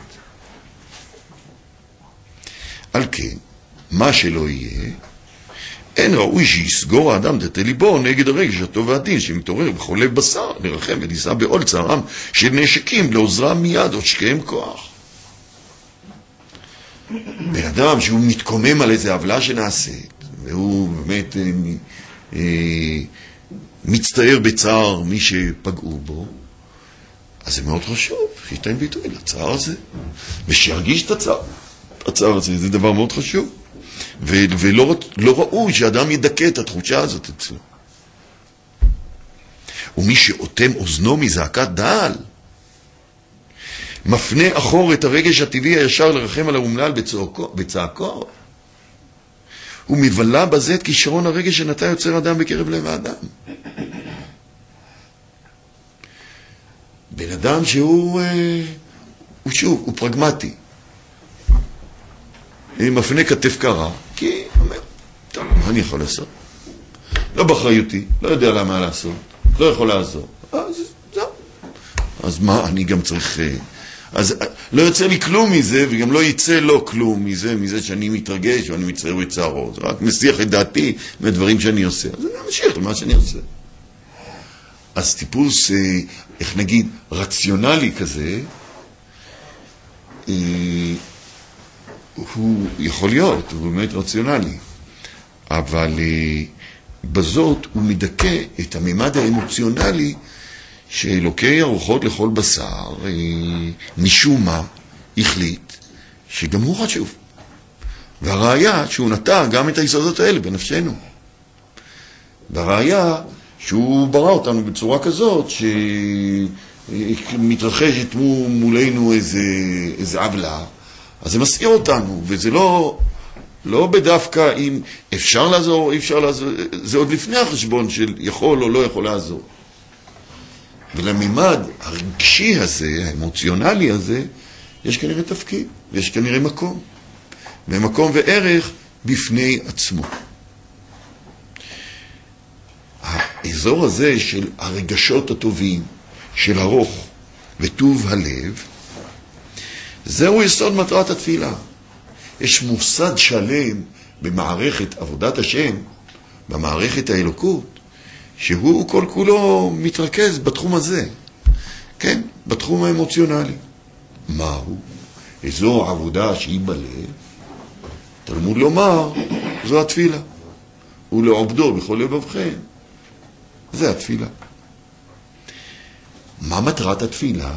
על כן, מה שלא יהיה, אין ראוי שיסגור האדם דתי ליבו נגד הרגש הטוב והדין שמתעורר בכל לב בשר, לרחם ולישא בעול צערם של נשקים לעוזרם מיד או שקיהם כוח. בן אדם שהוא מתקומם על איזו עוולה שנעשית, והוא באמת מצטער בצער מי שפגעו בו, אז זה מאוד חשוב שייתן ביטוי לצער הזה, ושירגיש את הצער הזה, זה דבר מאוד חשוב. ולא ראוי שאדם ידכא את התחושה הזאת אצלו. ומי שאותם אוזנו מזעקת דל, מפנה אחור את הרגש הטבעי הישר לרחם על האומלל בצעקו, הוא מבלה בזה את כישרון הרגש שנטע יוצר אדם בקרב לב האדם. בן אדם שהוא הוא פרגמטי, מפנה כתף קרה, כי אומר, טוב, מה אני יכול לעשות? לא באחריותי, לא יודע למה לעשות, לא יכול לעזור. אז זהו. אז מה, אני גם צריך... אז לא יוצא לי כלום מזה, וגם לא יצא לו כלום מזה שאני מתרגש ואני מצטער בצערו. זה רק מסיח את דעתי מהדברים שאני עושה. אז אני ממשיך למה שאני עושה. אז טיפוס, איך נגיד, רציונלי כזה, הוא יכול להיות, הוא באמת רציונלי, אבל בזאת הוא מדכא את הממד האמוציונלי שאלוקי הרוחות לכל בשר משום מה החליט שגם הוא חשוב, והראיה שהוא נטע גם את היסודות האלה בנפשנו, והראיה שהוא ברא אותנו בצורה כזאת שמתרחשת מולנו איזה עוולה, אז זה מסעיר אותנו, וזה לא בדווקא אם אפשר לעזור או אי אפשר לעזור, זה עוד לפני החשבון של יכול או לא יכול לעזור. ולממד הרגשי הזה, האמוציונלי הזה, יש כנראה תפקיד, ויש כנראה מקום, ומקום וערך בפני עצמו. האזור הזה של הרגשות הטובים, של הרוח וטוב הלב, זהו יסוד מטרת התפילה. יש מוסד שלם במערכת עבודת השם, במערכת האלוקות, שהוא כל כולו מתרכז בתחום הזה, כן, בתחום האמוציונלי. מהו? אזור עבודה שהיא בלב, תלמוד לומר, זו התפילה. ולעובדו בכל לבבכם, זה התפילה. מה מטרת התפילה?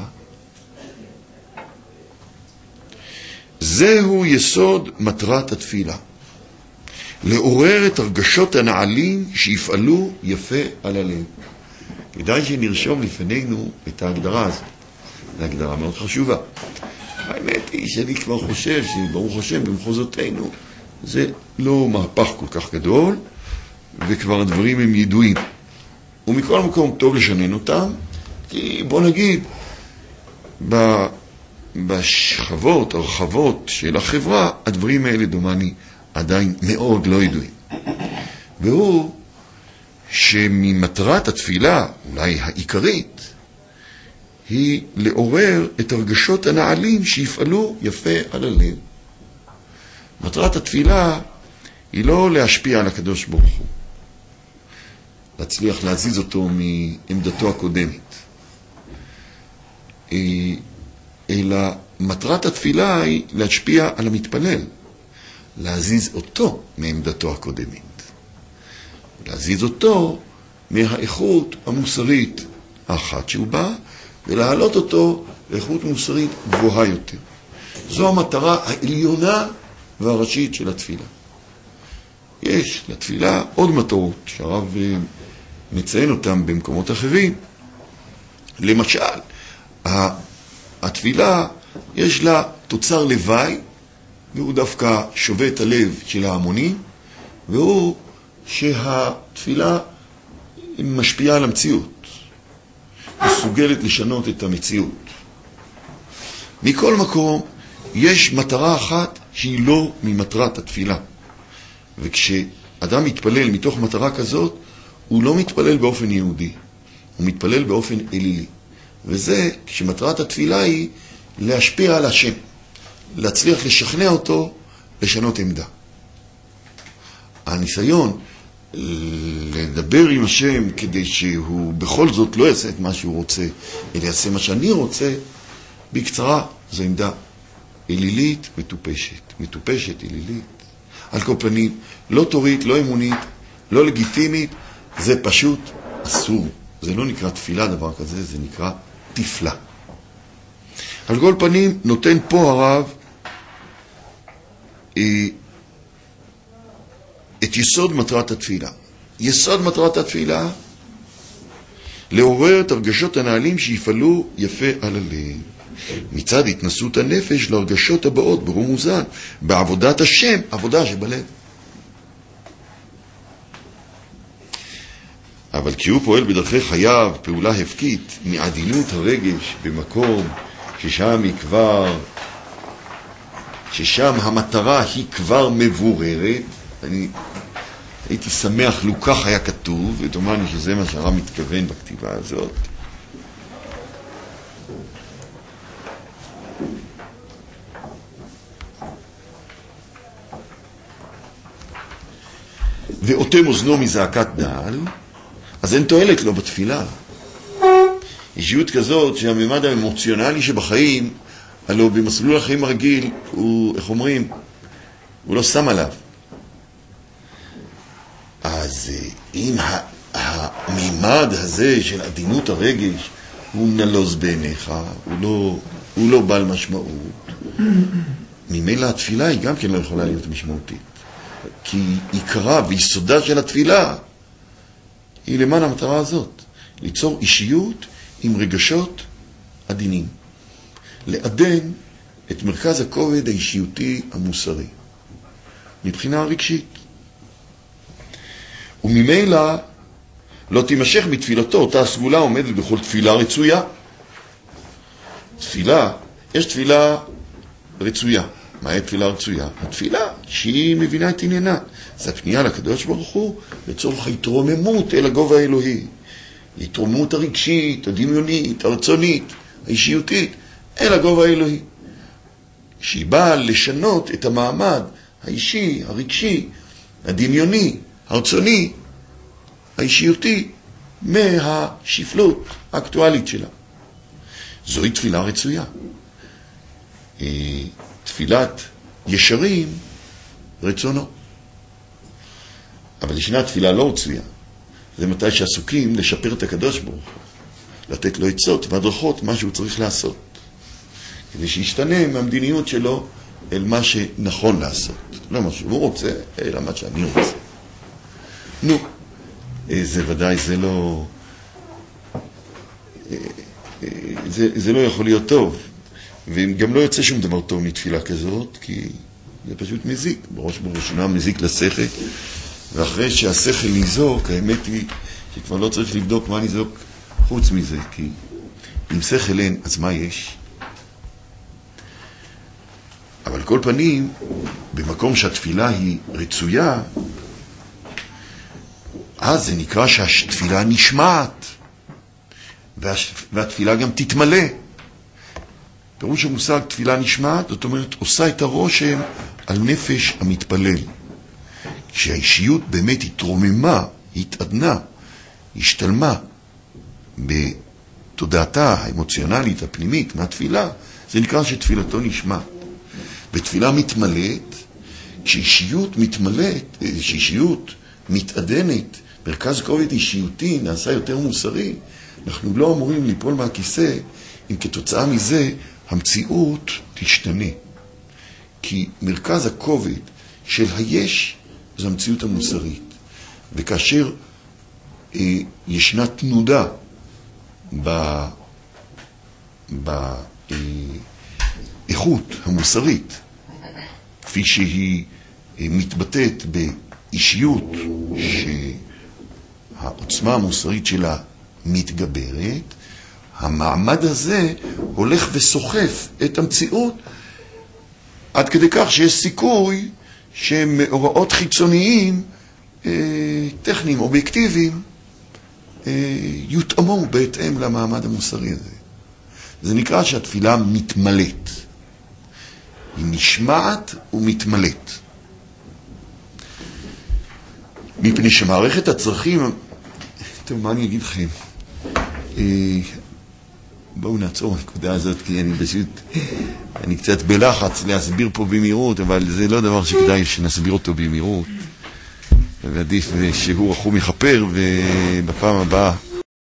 זהו יסוד מטרת התפילה. לעורר את הרגשות הנעלים שיפעלו יפה על הלב. כדאי שנרשום לפנינו את ההגדרה הזאת. זו הגדרה מאוד חשובה. האמת היא שאני כבר חושב שברוך השם במחוזותינו זה לא מהפך כל כך גדול, וכבר הדברים הם ידועים. ומכל מקום טוב לשנן אותם, כי בוא נגיד, בשכבות, הרחבות של החברה, הדברים האלה דומני עדיין מאוד לא ידועים. והוא שממטרת התפילה, אולי העיקרית, היא לעורר את הרגשות הנעלים שיפעלו יפה על הלב. מטרת התפילה היא לא להשפיע על הקדוש ברוך הוא, להצליח להזיז אותו מעמדתו הקודמת, אלא מטרת התפילה היא להשפיע על המתפלל, להזיז אותו מעמדתו הקודמת, להזיז אותו מהאיכות המוסרית האחת שהוא בא, ולהעלות אותו לאיכות מוסרית גבוהה יותר. זו המטרה העליונה והראשית של התפילה. יש לתפילה עוד מטרות שהרב מציין אותם במקומות אחרים. למשל, התפילה יש לה תוצר לוואי, והוא דווקא שובה את הלב של ההמונים, והוא שהתפילה משפיעה על המציאות, מסוגלת לשנות את המציאות. מכל מקום, יש מטרה אחת שהיא לא ממטרת התפילה. וכשאדם מתפלל מתוך מטרה כזאת, הוא לא מתפלל באופן יהודי, הוא מתפלל באופן אלילי. וזה כשמטרת התפילה היא להשפיע על השם, להצליח לשכנע אותו לשנות עמדה. הניסיון לדבר עם השם כדי שהוא בכל זאת לא יעשה את מה שהוא רוצה, אלא יעשה מה שאני רוצה, בקצרה, זו עמדה אלילית, מטופשת, אלילית. על כל פנים, לא תורית, לא אמונית, לא לגיטימית, זה פשוט אסור. זה לא נקרא תפילה דבר כזה, זה נקרא תפלה. על כל פנים, נותן פה הרב את יסוד מטרת התפילה. יסוד מטרת התפילה, לעורר את הרגשות הנעלים שיפעלו יפה על הלב. מצד התנסות הנפש להרגשות הבאות ברום מוזן, בעבודת השם, עבודה שבלב. אבל כשהוא פועל בדרכי חייו, פעולה הפקית, מעדינות הרגש במקום ששם המטרה היא כבר מבוררת, אני הייתי שמח לו כך היה כתוב, ודומני שזה מה שהרב מתכוון בכתיבה הזאת. ואותם אוזנו מזעקת נעל, אז אין תועלת לו בתפילה. אישיות כזאת שהממד האמוציונלי שבחיים, הלוא במסלול החיים הרגיל, הוא, איך אומרים, הוא לא שם עליו. אז אם הממד הזה של עדינות הרגש הוא נלוז בעיניך, הוא לא בעל משמעות, ממילא התפילה היא גם כן לא יכולה להיות משמעותית. כי עיקרה ויסודה של התפילה היא למען המטרה הזאת, ליצור אישיות עם רגשות עדינים, לעדן את מרכז הכובד האישיותי המוסרי מבחינה רגשית. וממילא לא תימשך בתפילתו אותה הסגולה עומדת בכל תפילה רצויה. יש תפילה רצויה. מהי תפילה רצויה? התפילה שהיא מבינה את עניינה. זה הפנייה לקדוש ברוך הוא לצורך ההתרוממות אל הגובה האלוהי. ההתרוממות הרגשית, הדמיונית, הרצונית, האישיותית, אל הגובה האלוהי. שהיא באה לשנות את המעמד האישי, הרגשי, הדמיוני, הרצוני, האישיותי, מהשפלות האקטואלית שלה. זוהי תפילה רצויה. תפילת ישרים רצונו. אבל ישנה תפילה לא רצויה. זה מתי שעסוקים לשפר את הקדוש ברוך הוא, לתת לו עצות והדרכות מה שהוא צריך לעשות, כדי שישתנה מהמדיניות שלו אל מה שנכון לעשות. לא מה שהוא רוצה, אלא מה שאני רוצה. נו, זה ודאי, זה לא יכול להיות טוב. וגם לא יוצא שום דבר טוב מתפילה כזאת, כי זה פשוט מזיק. בראש ובראשונה מזיק לשכל, ואחרי שהשכל ניזוק, האמת היא שכבר לא צריך לבדוק מה נזרוק חוץ מזה, כי אם שכל אין, אז מה יש? אבל כל פנים, במקום שהתפילה היא רצויה, אז זה נקרא שהתפילה נשמעת, והתפילה גם תתמלא. פירוש המושג תפילה נשמעת, זאת אומרת, עושה את הרושם על נפש המתפלל. כשהאישיות באמת התרוממה, התעדנה, השתלמה בתודעתה האמוציונלית, הפנימית, מהתפילה, זה נקרא שתפילתו נשמעת. בתפילה מתמלאת, כשאישיות מתמלאת, כשאישיות מתעדנת, מרכז כובד אישיותי נעשה יותר מוסרי, אנחנו לא אמורים ליפול מהכיסא אם כתוצאה מזה המציאות תשתנה. כי מרכז הכובד של היש זו המציאות המוסרית. וכאשר ישנה תנודה באיכות המוסרית, כפי שהיא מתבטאת באישיות שהעוצמה המוסרית שלה מתגברת, המעמד הזה הולך וסוחף את המציאות עד כדי כך שיש סיכוי שמאורעות חיצוניים, טכניים, אובייקטיביים, יותאמו בהתאם למעמד המוסרי הזה. זה נקרא שהתפילה מתמלאת. היא נשמעת ומתמלאת. מפני שמערכת הצרכים, טוב, מה אני אגיד לכם? בואו נעצור הנקודה הזאת, כי אני קצת בלחץ להסביר פה במהירות, אבל זה לא דבר שכדאי שנסביר אותו במהירות. ועדיף שהוא רחום יחפר, ובפעם הבאה